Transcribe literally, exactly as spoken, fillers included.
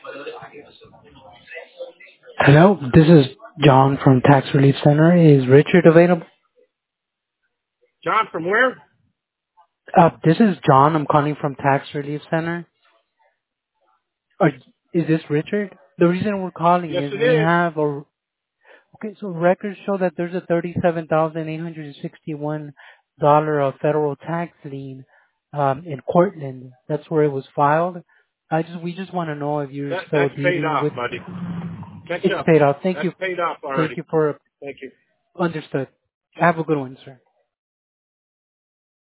Hello, this is John from Tax Relief Center. Is Richard available? John, from where? Uh, this is John. I'm calling from Tax Relief Center. Uh, is this Richard? The reason we're calling Yes, is it we is. have a okay. So records show that there's a thirty-seven thousand eight hundred sixty-one dollar of federal tax lien um, in Cortland. That's where it was filed. I just we just want to know if you're That still that's paid dealing off, with. buddy. Catch It's up. paid off. Thank That's you. paid off Thank already. you for Thank you. understood. Have a good one, sir.